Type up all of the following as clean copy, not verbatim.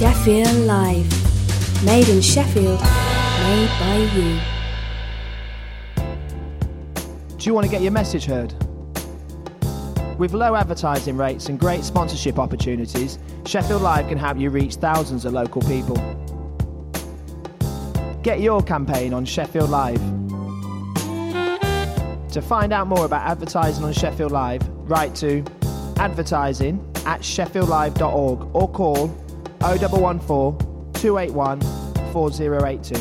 Sheffield Live. Made in Sheffield, made by you. Do you want to get your message heard? With low advertising rates and great sponsorship opportunities, Sheffield Live can help you reach thousands of local people. Get your campaign on Sheffield Live. To find out more about advertising on Sheffield Live, write to advertising@sheffieldlive.org or call 0114 281 4082.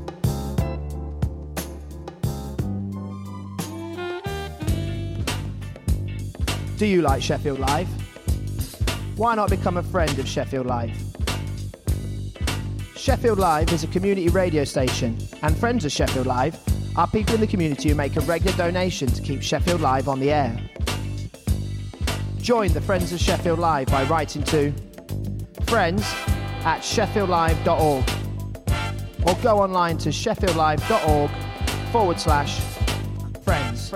Do you like Sheffield Live? Why not become a friend of Sheffield Live? Sheffield Live is a community radio station, and friends of Sheffield Live are people in the community who make a regular donation to keep Sheffield Live on the air. Join the Friends of Sheffield Live by writing to friends@sheffieldlive.org or go online to sheffieldlive.org/friends.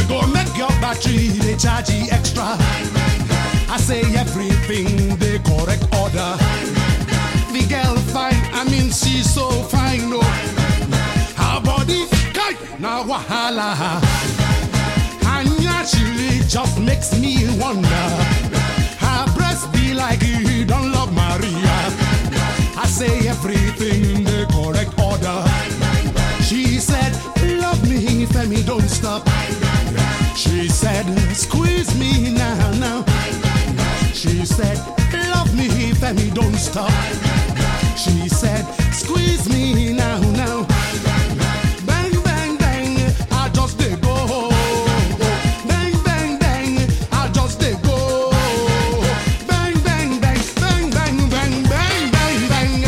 Go make your battery, they charge you extra. I say everything, they correct order. The girl fine, I mean she's so fine, no. Her body, kite, now wahala. And naturally just makes me wonder. Her breast be like you don't love Maria. I say everything in the correct order. She said, love me, Femi, don't stop. She said, squeeze me now, now. She said, love me, Femi, don't stop. She said, squeeze me now, now. Bang, bang, bang, I just did go. Bang, bang, bang, I just did go. Bang, bang, bang, bang, bang, bang, bang, bang, bang.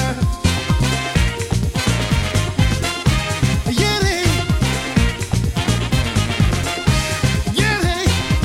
Yeah, yeah,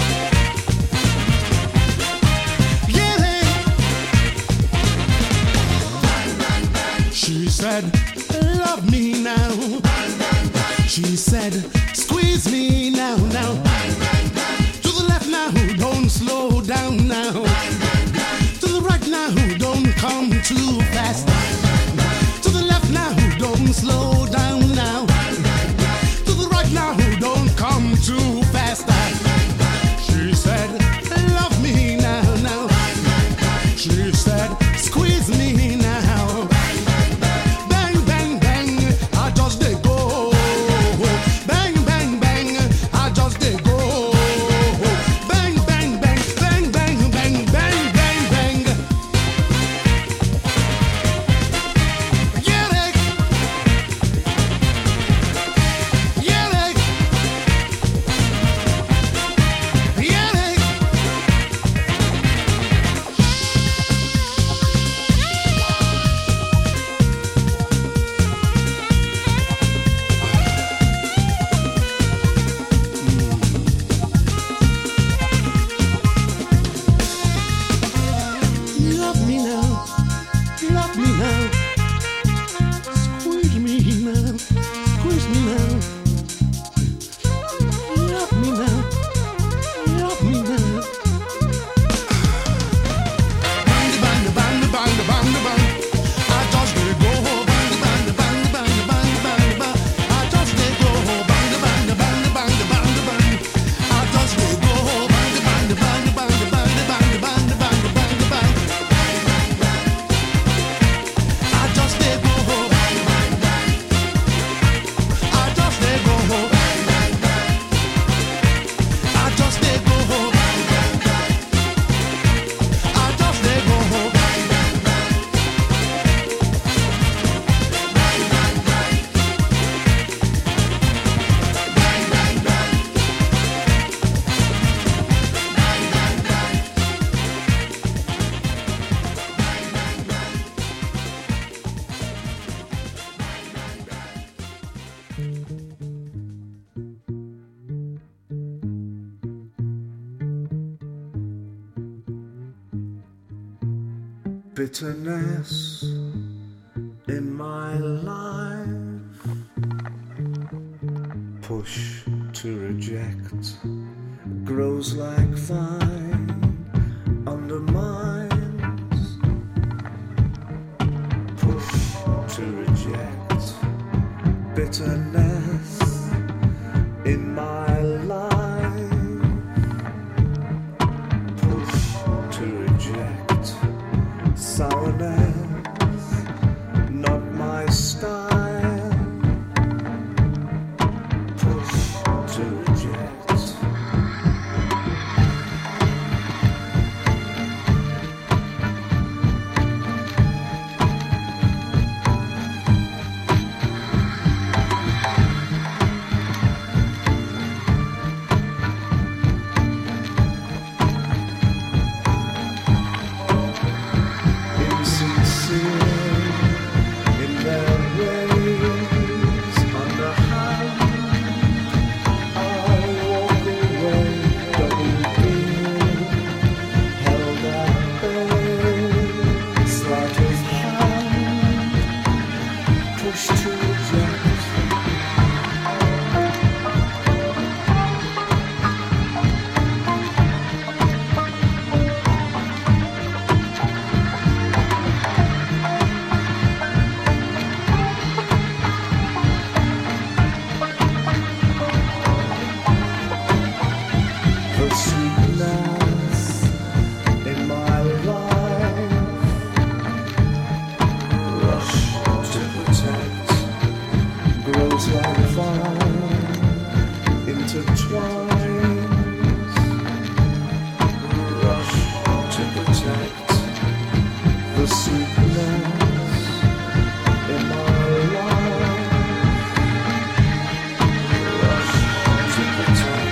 yeah. She said, love me now. She said, squeeze me now, now. To the left now, don't slow down now. To the right now, don't come too fast. To the left now, don't slow down now. To the right now, don't come too fast. She said, love me now, now. She said, squeeze me now. Bang, bang, bang, I just did go. Bang, bang, bang, I just did go. Bang, bang, bang, bang, bang, bang, bang, bang, bang. Yeah, yeah, yeah. Love me now, love me now. Squeeze me now, squeeze me now. Love me now, love me now. Bang, bang, bang, bang, bang, bang. I just did go. Bang, bang, bang, bang, bang, bang, bang. I just did go. Bang, bang, bang, bang, bang, bang. I just did go. Bang, bang, bang, bang, bang, bang, bang, bang, bang, bang. I just did go. I just did go. I just did go. I just did go. Bitterness in my life, push to reject, grows like vine, undermines, push to reject, bitterness in my life, push to reject, sourness, not my style, push to reject. the sweetness in my life. Rush to protect, grows like fire, intertwines. Rush to protect the sweetness in my life. Rush to protect.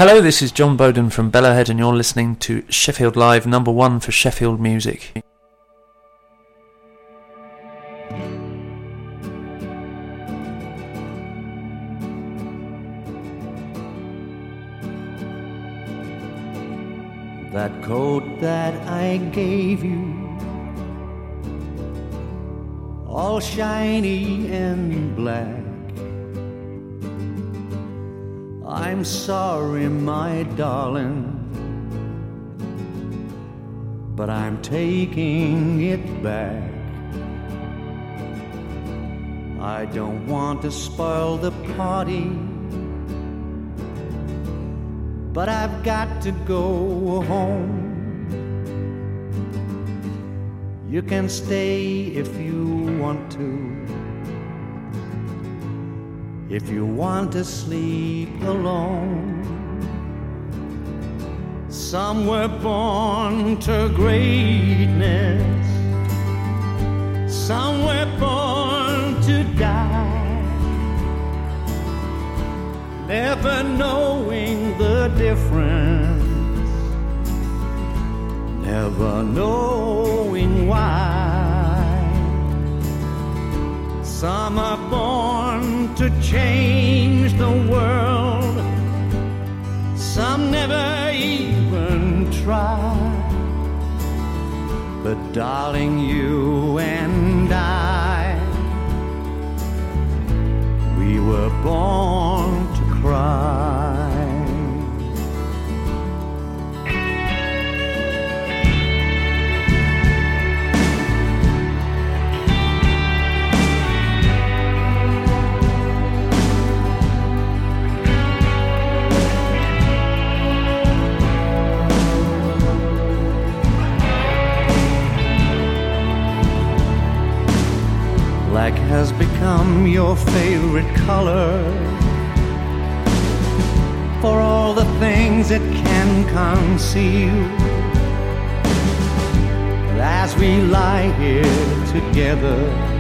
Hello, this is John Bowden from Bellowhead and you're listening to Sheffield Live, number 1 for Sheffield music. That coat that I gave you, all shiny and black, I'm sorry, my darling, but I'm taking it back. I don't want to spoil the party, but I've got to go home. You can stay if you want to, if you want to sleep alone. Some were born to greatness, some were born to die, never knowing the difference, never knowing why. Some are born to change the world, some never even try. But darling, you and I, we were born to cry. Black has become your favorite color, for all the things it can conceal. But as we lie here together,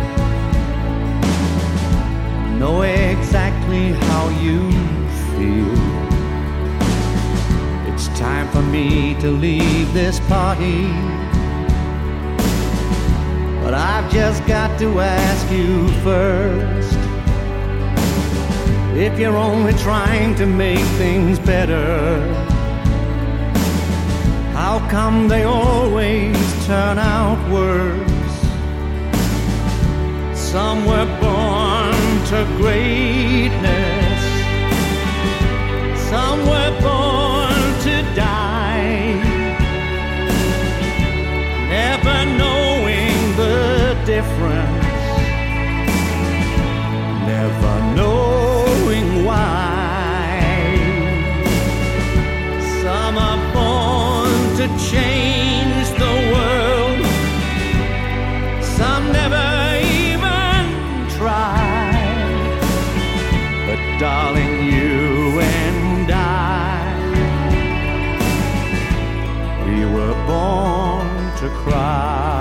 know exactly how you feel. It's time for me to leave this party, but I've just got to ask you first, if you're only trying to make things better, how come they always turn out worse? Some were born to greatness, some were born to die, never knowing the difference, never knowing why. Some are born to change the world, some never even try. But darling, you and I, we were born to cry.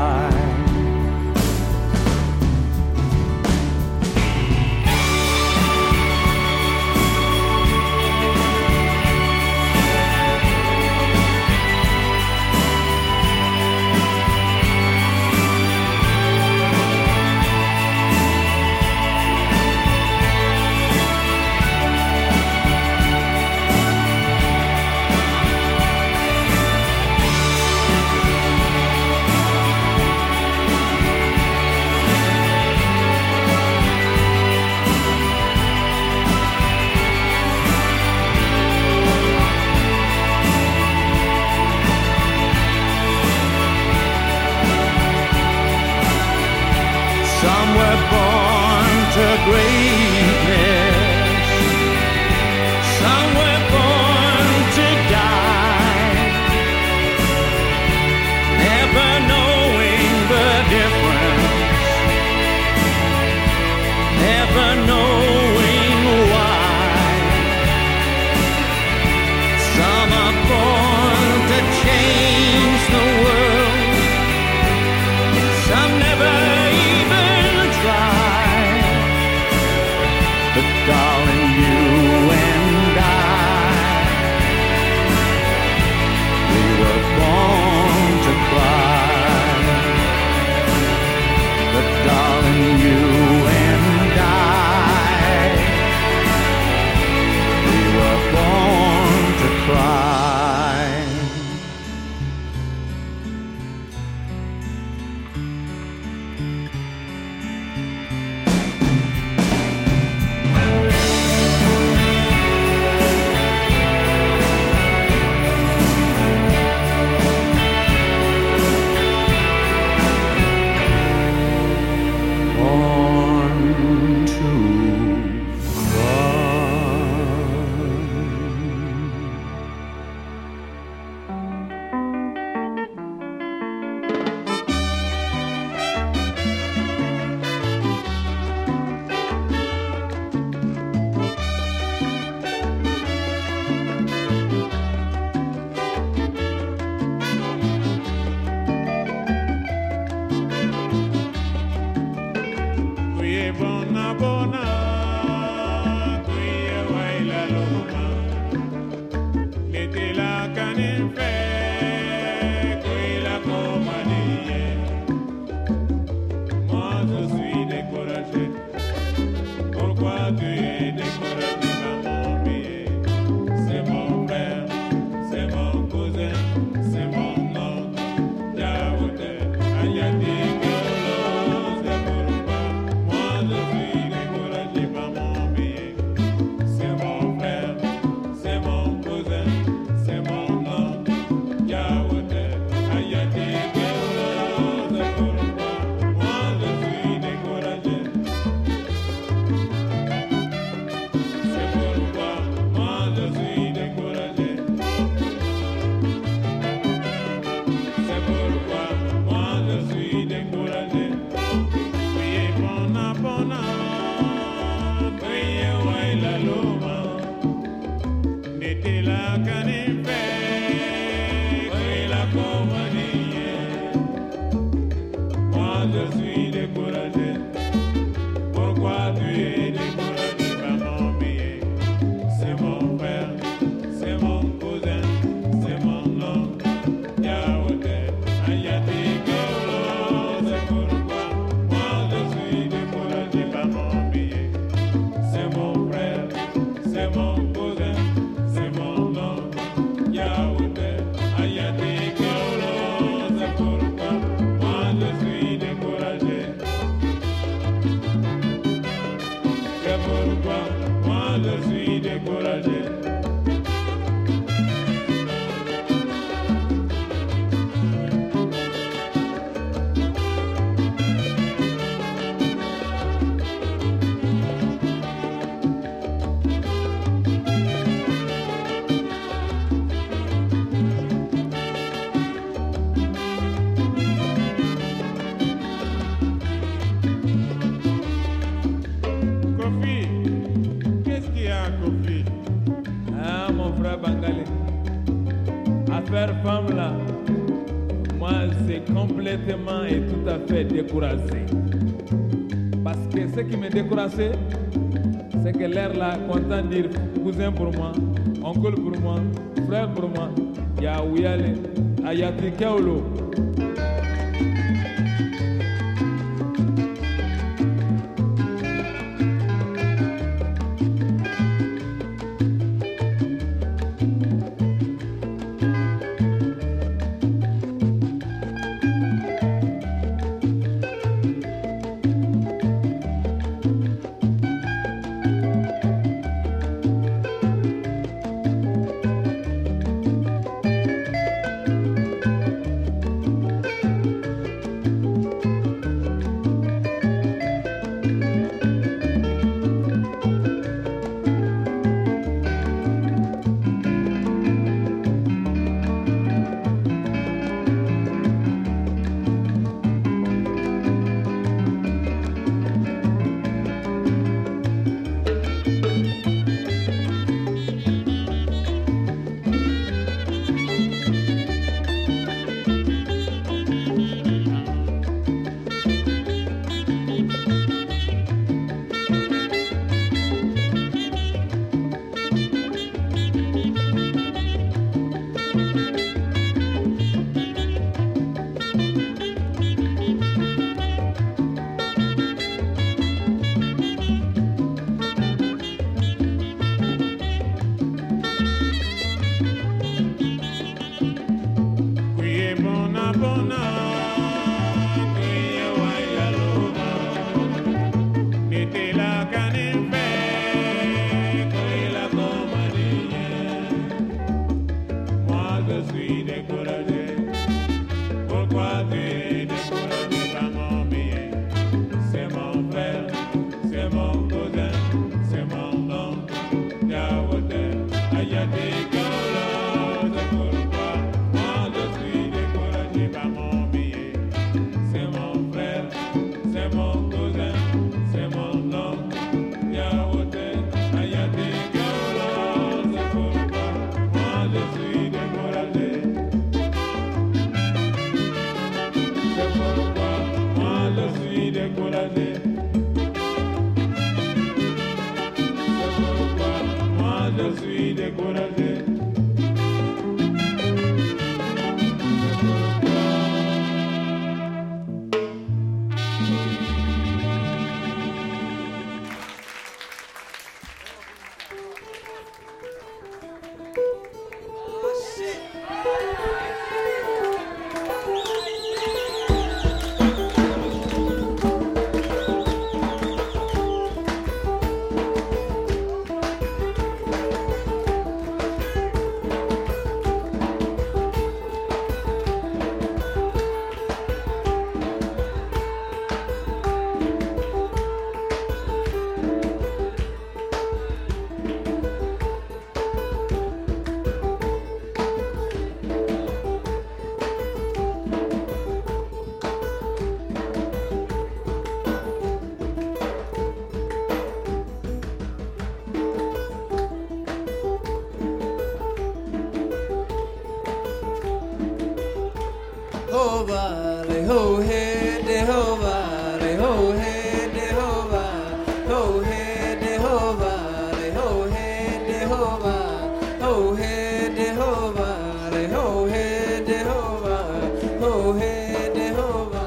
Complètement et tout à fait découragé. Parce que ce qui me découragé, c'est que l'air là, content de dire cousin pour moi, oncle pour moi, frère pour moi, ya Ouyale, Ayati Kaolo. hova, le ho he de hova, le ho he de hova, ho he de hova, le ho he de hova, ho he de hova, le ho he de hova, ho he de hova.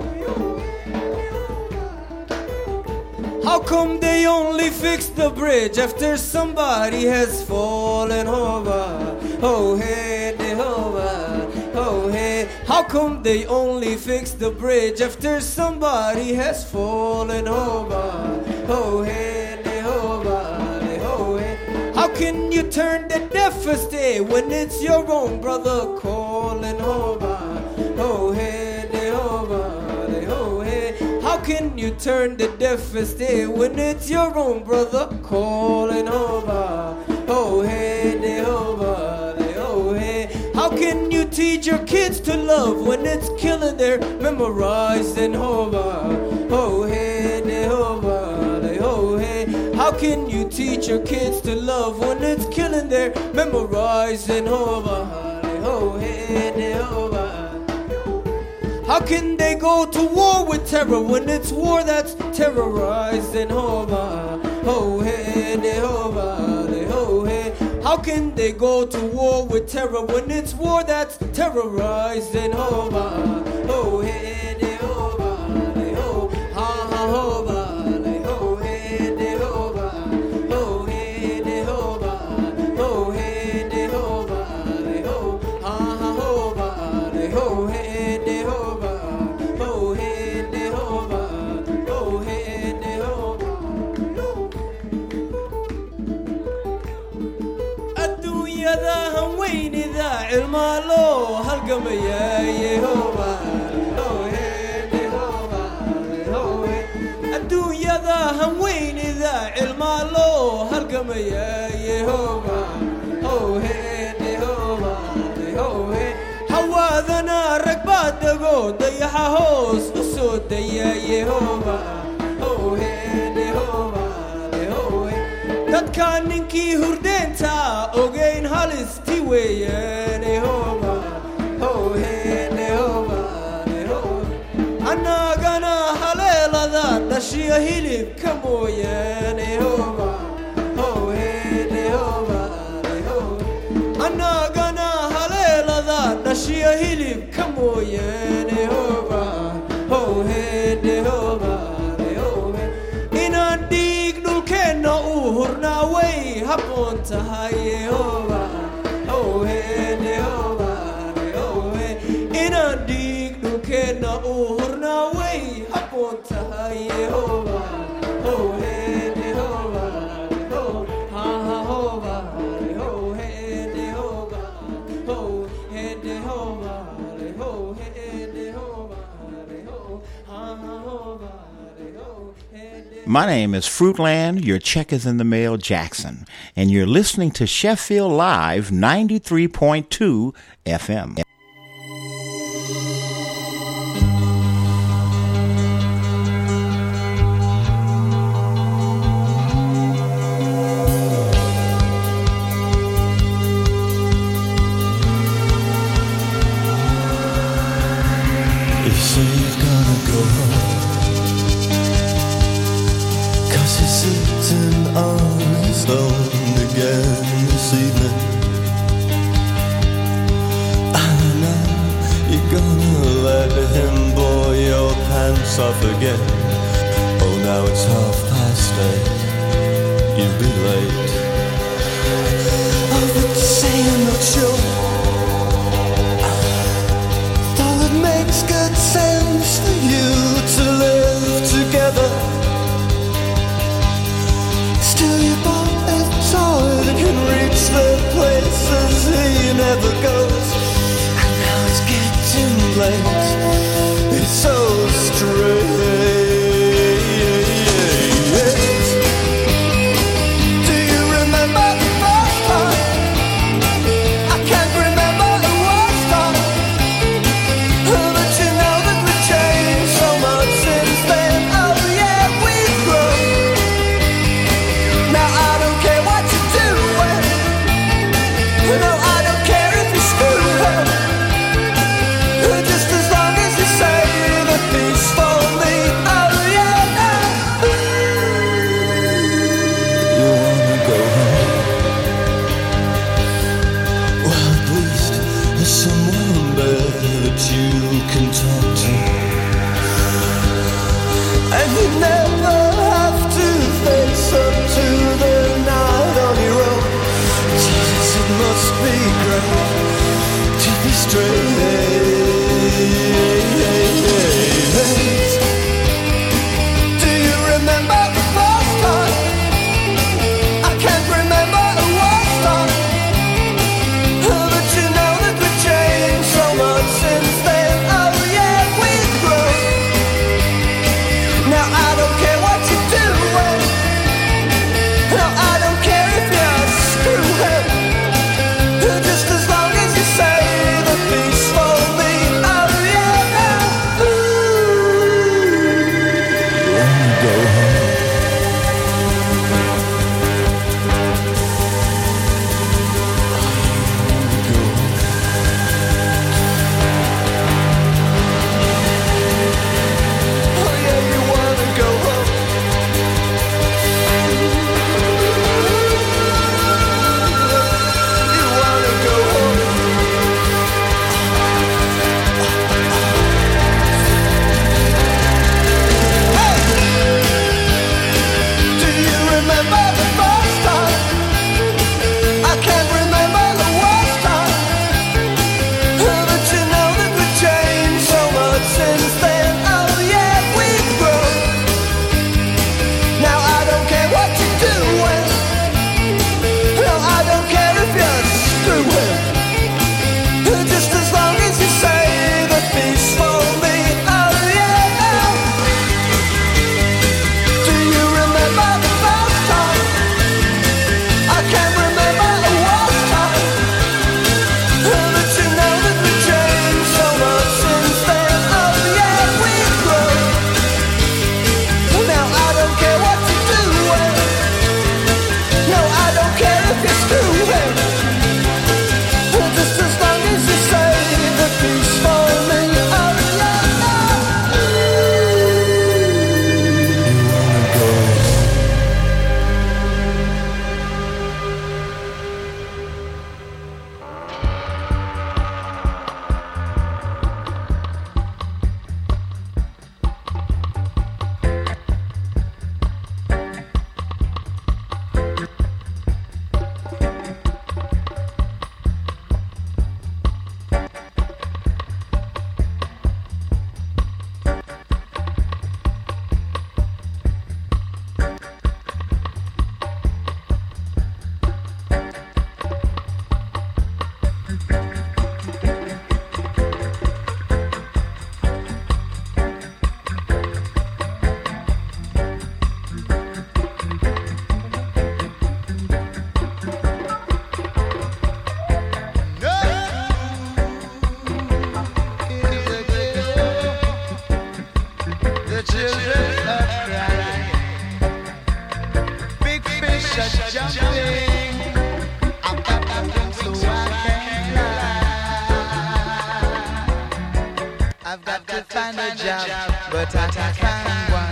How come they only fix the bridge after somebody has fallen over? Oh hey, Jehovah, oh hey. How come they only fix the bridge after somebody has fallen over? Oh hey, Jehovah, oh hey. How can you turn the deafest day when it's your own brother calling over? Oh hey, Jehovah. How can you turn the deafest ear when it's your own brother calling over? Oh hey, Jehovah, oh hey. How can you teach your kids to love when it's killing their memorizing over? Oh hey, Jehovah, oh hey. How can you teach your kids to love when it's killing their memorizing over? Oh hey, Jehovah. How can they go to war with terror when it's war that's terrorizing Jehovah? Oh hey, Jehovah, oh hey. How can they go to war with terror when it's war that's terrorizing Jehovah? Oh hey, Jehovah, oh ha ha Jehovah, oh hey, Jehovah, oh hey, Jehovah, oh hey, Jehovah, oh ha ha Jehovah, oh hey. المالو هالقم يا يهوبا هو يهوبا هو الدنيا ذا هم وين ذا المالو هالقم يا يهوبا هو يهوبا هو هواذنا ركبات دقو ضيحة هوس وسود يا يهوبا هو يهوبا هو dadkaan ninkii hurdeenta ogeyn halistii weeyaan Jehovah, oh hey Jehovah, annagana haleelada dhashiya hilibka mooyaan Jehovah, oh hey Jehovah, annagana haleelada dhashiya hilibka mooyaan Jehovah, oh hey Jehovah. No uhurna way hapon tahay Jehovah, oh hey Jehovah, oh hey. Ina dig nuke na uhurna way hapon tahay Jehovah, oh hey Jehovah, oh ha ha Jehovah, oh hey Jehovah, oh hey Jehovah, oh hey Jehovah, oh ha ha Jehovah. My name is Fruitland, your check is in the mail, Jackson, and you're listening to Sheffield Live 93.2 FM. Off again. Oh, now it's 8:30. You'll be late. Oh, but saying not sure. Though it makes good sense for you to live together. Still, you bought a toy that can reach the places he never goes. And now it's getting late. It's so strange. Do you remember the first time I came straight. Do you remember the first time? I can't remember a worst time. But you know that we've changed so much since then. Oh yeah, we've grown. Now I don't care what you do. No, I don't care if you're screwing. Just as long as you say the peace for me. Oh yeah. Ooh. Go home. Oh yeah, you wanna go home. You wanna go home. Hey! Do you remember the first time? I can't remember the worst time. But you know that we've changed so much since then. Oh yeah, we've grown. Now I don't care what you're doing. No, I don't care if you're screwing. Just as long as you say the peace for me. Oh yeah. Do you remember the first time? I can't remember the worst time. But you know that we've changed so much since then. Oh yeah, we've grown. Now I don't care what you're doing. No, I don't care if you're screwing. Just as long as you say the peace for me. Oh yeah. The children are crying. Big fish are jumping. I've got to drink so I can fly. I've got to find a job, but I can't find one.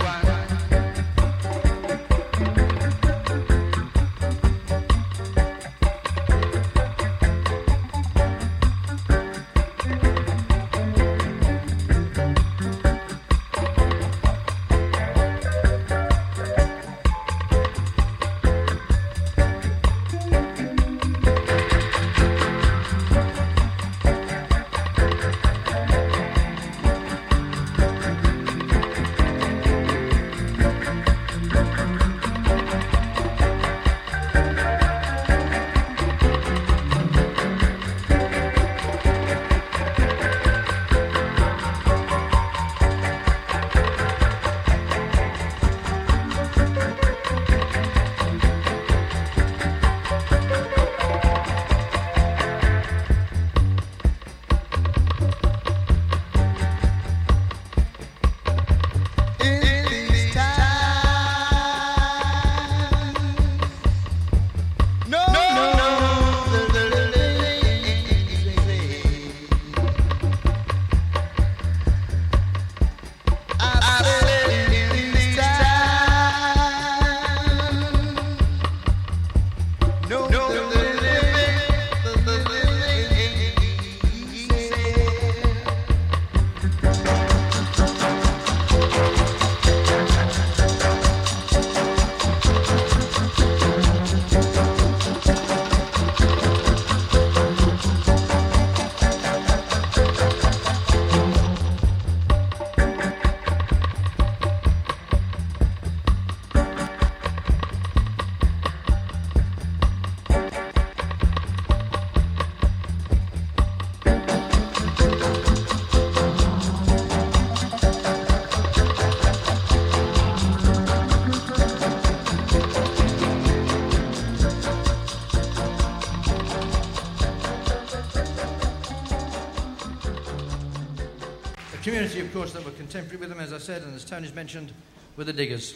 community, of course, that were contemporary with them, as I said, and as Tony's mentioned, were the Diggers.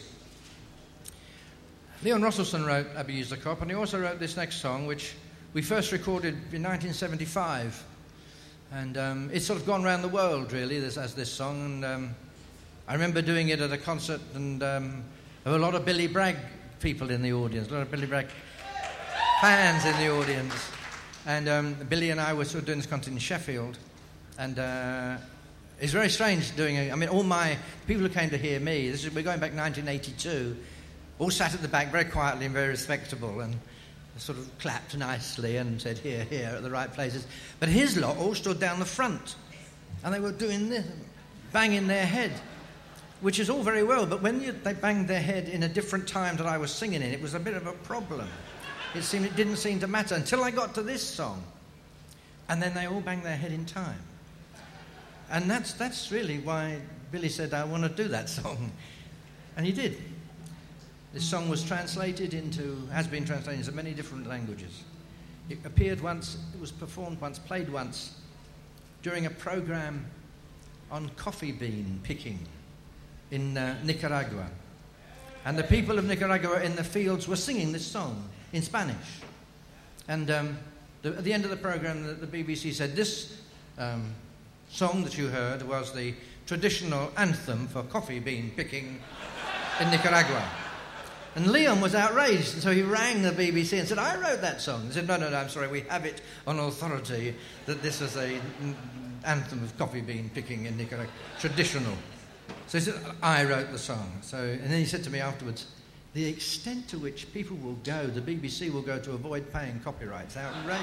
Leon Rosselson wrote Abuse the Cop, and he also wrote this next song, which we first recorded in 1975. And it's sort of gone around the world, really, as this song. And I remember doing it at a concert, and there were a lot of Billy Bragg people in the audience, a lot of Billy Bragg fans in the audience. And Billy and I were sort of doing this concert in Sheffield. And it's very strange doing it. I mean, all my people who came to hear me, we're going back 1982, all sat at the back very quietly and very respectable, and sort of clapped nicely and said, here, here, at the right places. But his lot all stood down the front, and they were doing this, banging their head, which is all very well, but when they banged their head in a different time that I was singing in, it was a bit of a problem. It didn't seem to matter until I got to this song, and then they all banged their head in time. And that's really why Billy said, I want to do that song. And he did. This song was has been translated into many different languages. It appeared once, it was performed once, played once, during a program on coffee bean picking in Nicaragua. And the people of Nicaragua in the fields were singing this song in Spanish. And at the end of the program, the BBC said, this song that you heard was the traditional anthem for coffee bean picking in Nicaragua. And Leon was outraged, and so he rang the BBC and said, I wrote that song. He said, no, I'm sorry, we have it on authority that this is an anthem of coffee bean picking in Nicaragua, traditional. So he said, I wrote the song. And then he said to me afterwards, the extent to which people will go, the BBC will go to avoid paying copyrights, outrageous.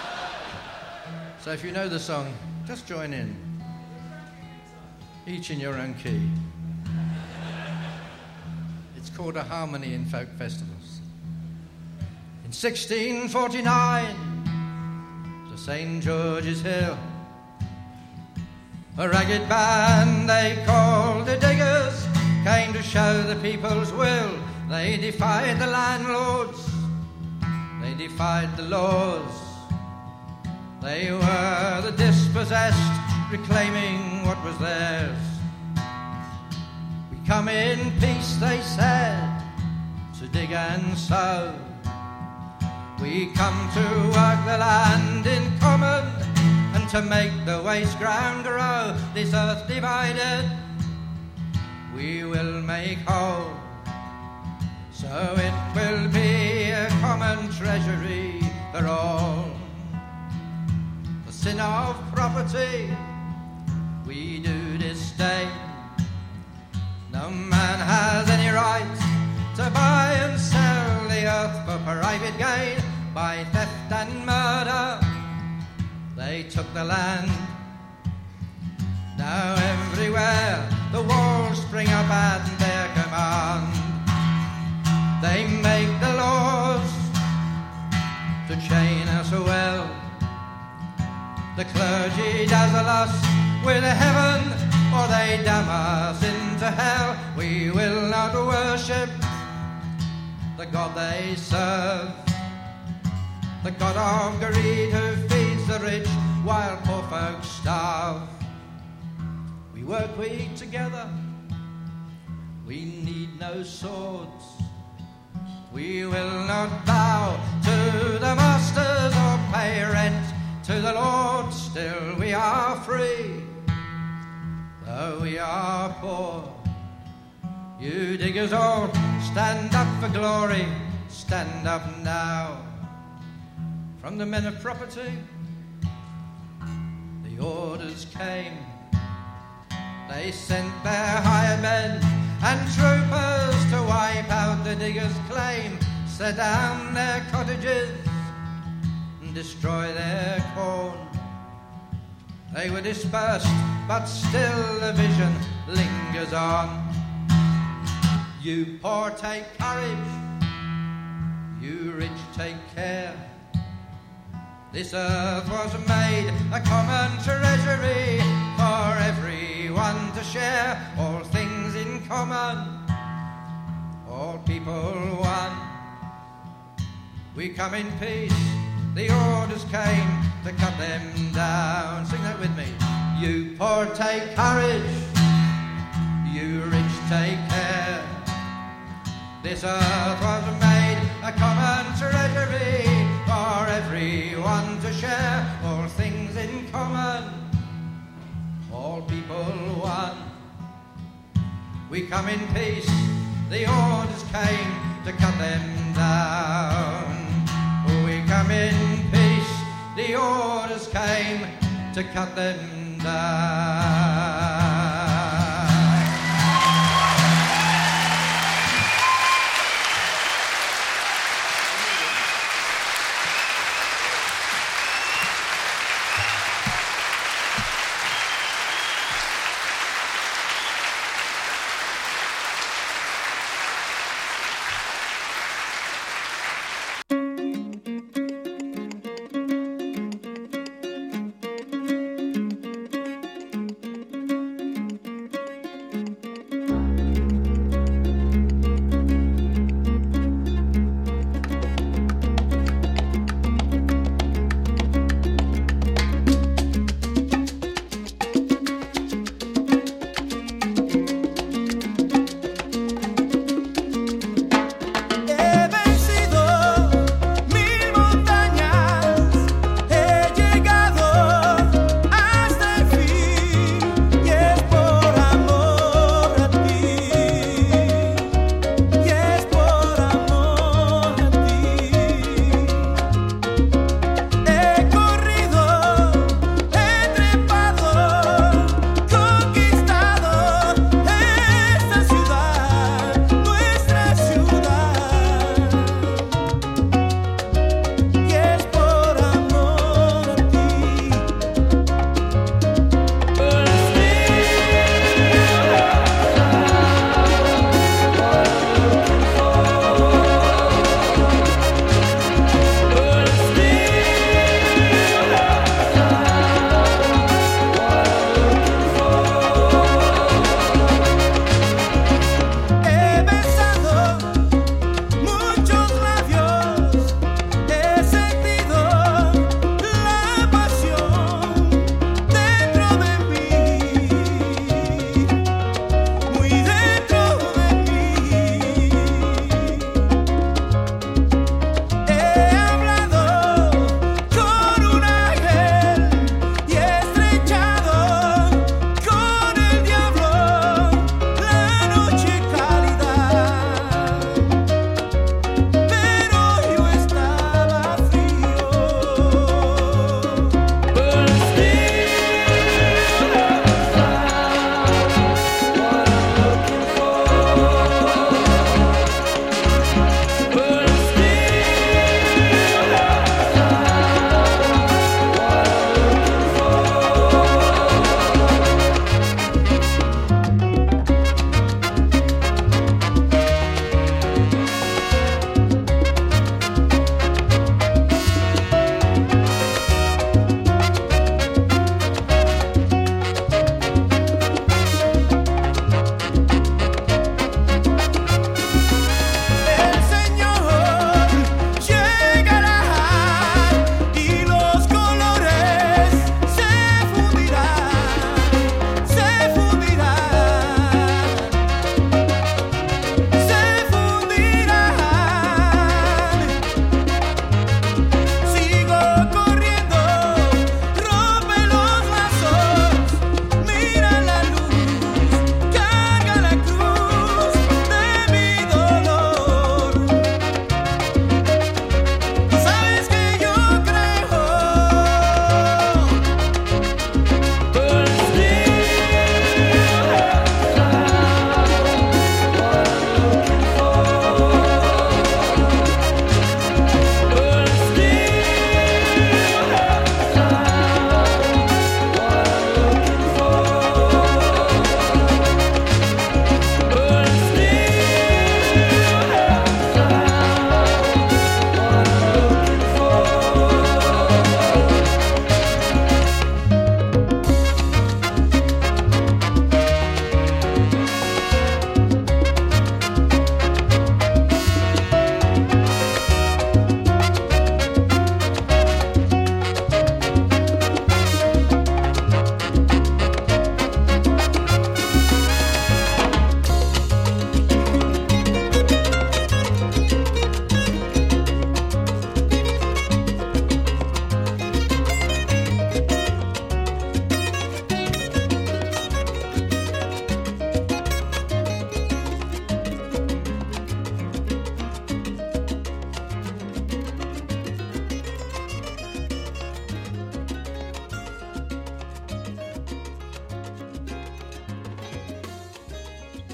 So if you know the song, just join in, each in your own key. It's called a harmony in folk festivals. In 1649, to St. George's Hill, a ragged band they called the Diggers came to show the people's will. They defied the landlords, they defied the laws. They were the dispossessed, reclaiming what was theirs. We come in peace, they said, to dig and sow. We come to work the land in common and to make the waste ground grow. This earth divided, we will make whole. So it will be a common treasury for all. The sin of property we do disdain. No man has any right to buy and sell the earth for private gain. By theft and murder they took the land. Now everywhere the walls spring up at their command. They make the laws to chain us well. The clergy dazzle us with heaven, or they damn us into hell. We will not worship the God they serve, the God of greed who feeds the rich while poor folks starve. We work, we eat together, we need no swords. We will not bow to the masters or pay rent to the Lord. Still we are free, though we are poor. You diggers all, stand up for glory, stand up now. From the men of property, the orders came. They sent their hired men and troopers to wipe out the diggers' claim, set down their cottages and destroy their corn. They were dispersed, but still the vision lingers on. You poor take courage, you rich take care. This earth was made a common treasury for everyone to share. All things in common, all people one. We come in peace, the orders came to cut them down. Sing that with me. You poor take courage, you rich take care. This earth was made a common treasury for everyone to share, all things in common, all people one. We come in peace, the orders came to cut them down. We come in peace, the orders came to cut them down.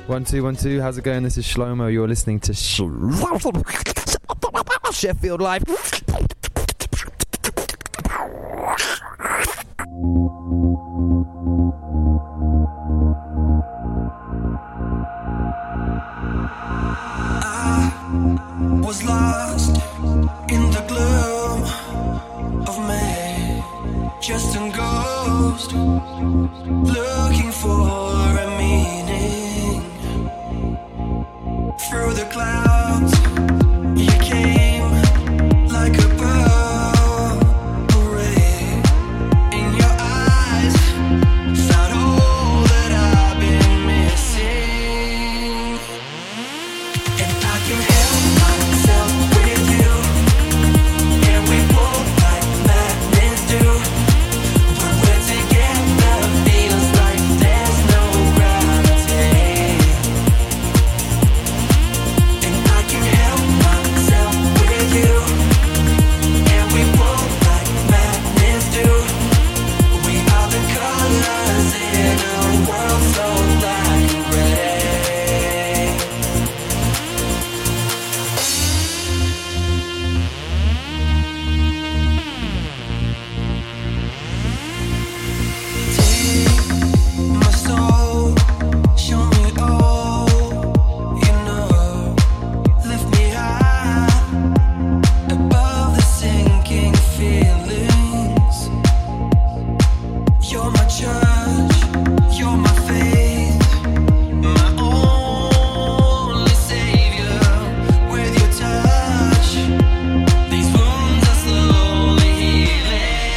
1 2 1 2. How's it going? This is Shlomo. You're listening to Sheffield Live. I was lost in the gloom of May, just a ghost looking for a meaning. Through the clouds you came like a purple ray. In your eyes found all that I've been missing, and I can help myself with you, and we both like madness do. When we're together, feels like there's no gravity. And I can help myself with you, and we both like madness do. We are the colors in a world so black and gray. My soul, show me all you know. Lift me high above the sinking feelings. You're my church, you're my faith, my only savior. With your touch, these wounds are slowly healing.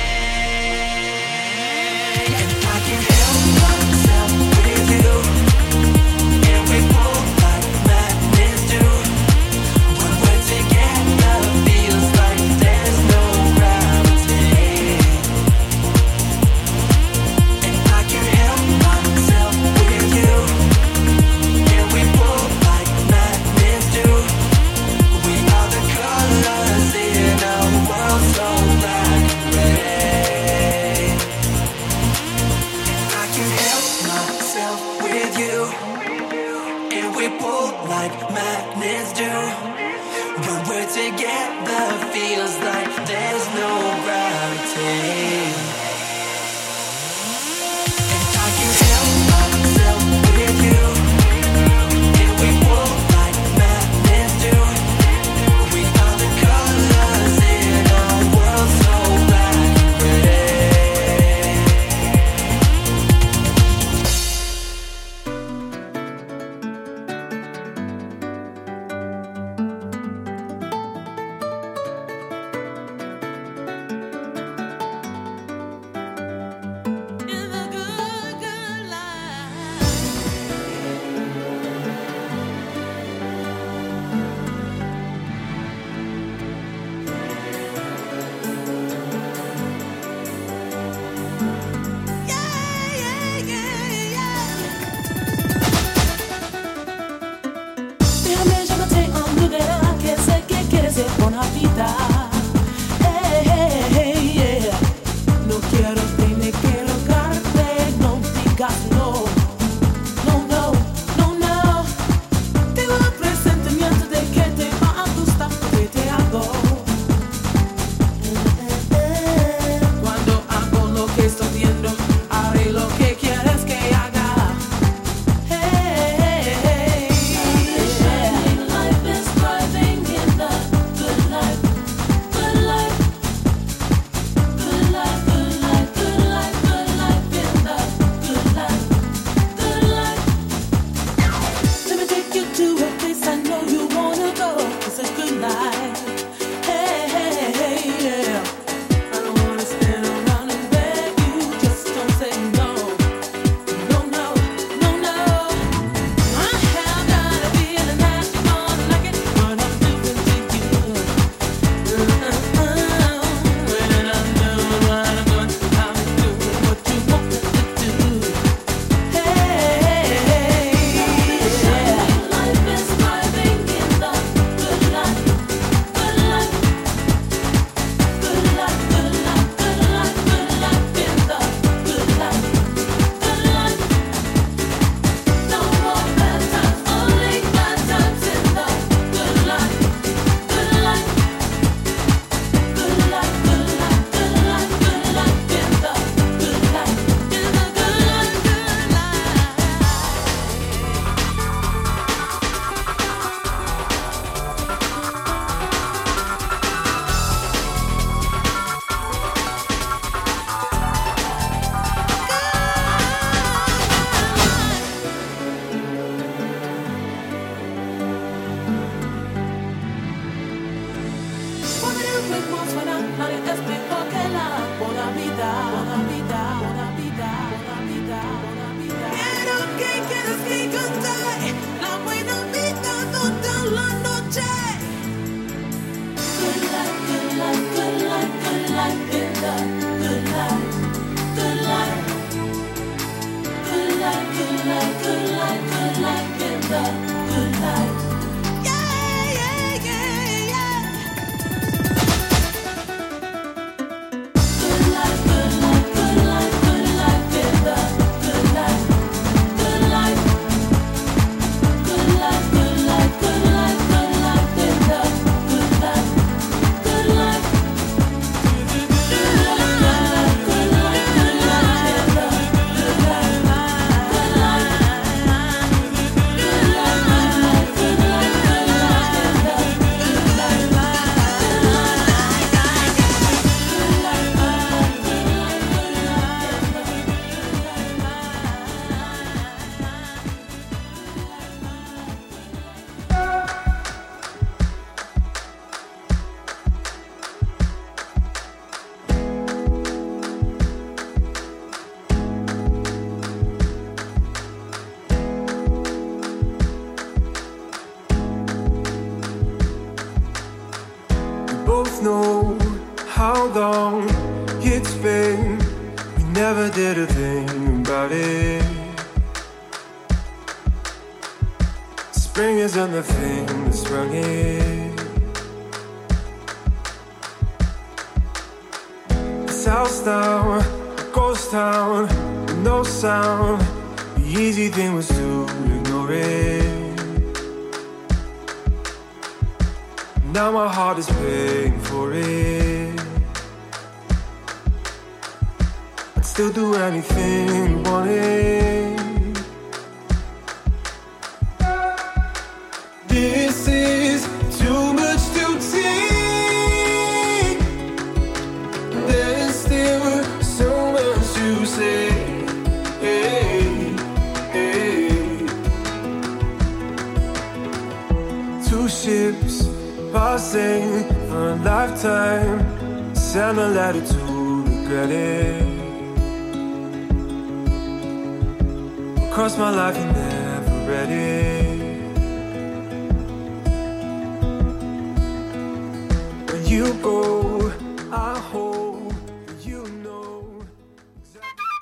And I can help myself with you, and we both like madness do. When we're together, feels like there's no gravity. And I can help myself with you, and we both like madness do. We are the colors in a world so black and gray. I can help myself with you, and we both like madness do. When we're together, feels like there's no gravity. And I can help myself with you, and we both like madness do. We are the colors in a world so black and gray. how long it's been. We never did a thing about it. Spring isn't the thing that sprung it. This house now, a ghost town, with no sound. The easy thing was to ignore it. Now my heart is paying for it. I'd still do anything you wanted. This is too much to take. There's still so much to say. Hey, hey. Two ships passing for a lifetime. Send a letter to regret it. Across my life and never read it. When you go,